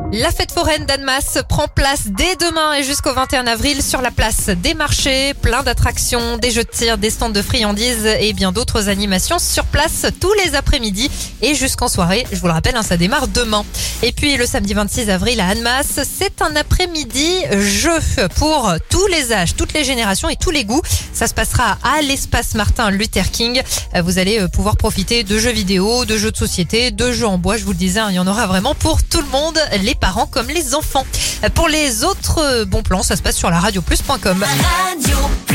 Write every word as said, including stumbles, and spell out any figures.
La fête foraine d'Annemasse prend place dès demain et jusqu'au vingt et un avril sur la place des marchés. Plein d'attractions, des jeux de tir, des stands de friandises et bien d'autres animations sur place tous les après-midi et jusqu'en soirée. Je vous le rappelle, hein, ça démarre demain. Et puis le samedi vingt-six avril à Annemasse, c'est un après-midi jeu pour tous les âges, toutes les générations et tous les goûts. Ça se passera à l'espace Martin Luther King. Vous allez pouvoir profiter de jeux vidéo, de jeux de société, de jeux en bois. Je vous le disais, hein, il y en aura vraiment pour tout le monde, les parents comme les enfants. Pour les autres bons plans, ça se passe sur la radio plus point com.